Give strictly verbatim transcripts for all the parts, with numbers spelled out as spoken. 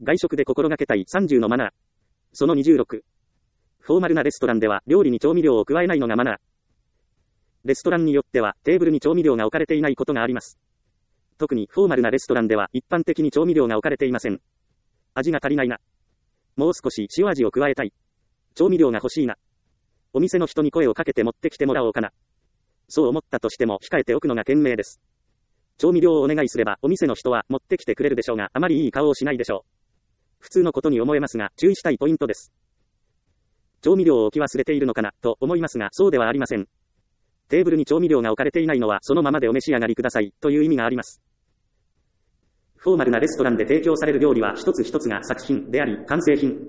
外食で心がけたいさんじゅうのマナー。そのにじゅうろく。フォーマルなレストランでは料理に調味料を加えないのがマナー。レストランによってはテーブルに調味料が置かれていないことがあります。特にフォーマルなレストランでは一般的に調味料が置かれていません。味が足りないな。もう少し塩味を加えたい。調味料が欲しいな。お店の人に声をかけて持ってきてもらおうかな。そう思ったとしても控えておくのが賢明です。調味料をお願いすればお店の人は持ってきてくれるでしょうが、あまりいい顔をしないでしょう。普通のことに思えますが、注意したいポイントです。調味料を置き忘れているのかな、と思いますが、そうではありません。テーブルに調味料が置かれていないのは、そのままでお召し上がりください、という意味があります。フォーマルなレストランで提供される料理は一つ一つが作品であり、完成品。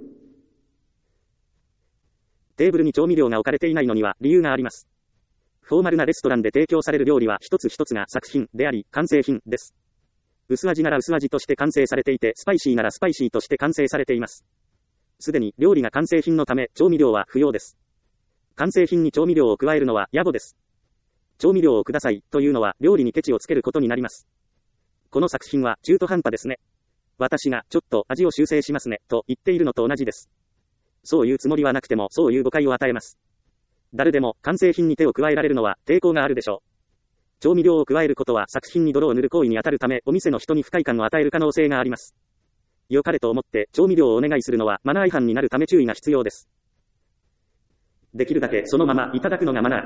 テーブルに調味料が置かれていないのには理由があります。フォーマルなレストランで提供される料理は一つ一つが作品であり、完成品です。薄味なら薄味として完成されていて、スパイシーならスパイシーとして完成されています。すでに料理が完成品のため、調味料は不要です。完成品に調味料を加えるのは野暮です。調味料をくださいというのは料理にケチをつけることになります。この作品は中途半端ですね。私がちょっと味を修正しますねと言っているのと同じです。そういうつもりはなくてもそういう誤解を与えます。誰でも完成品に手を加えられるのは抵抗があるでしょう。調味料を加えることは作品に泥を塗る行為に当たるため、お店の人に不快感を与える可能性があります。良かれと思って調味料をお願いするのはマナー違反になるため注意が必要です。できるだけそのままいただくのがマナー。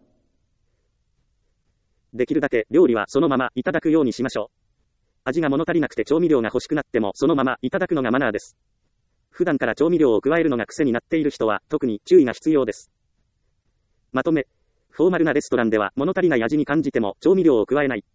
できるだけ料理はそのままいただくようにしましょう。味が物足りなくて調味料が欲しくなってもそのままいただくのがマナーです。普段から調味料を加えるのが癖になっている人は特に注意が必要です。まとめ、フォーマルなレストランでは物足りない味に感じても調味料を加えない。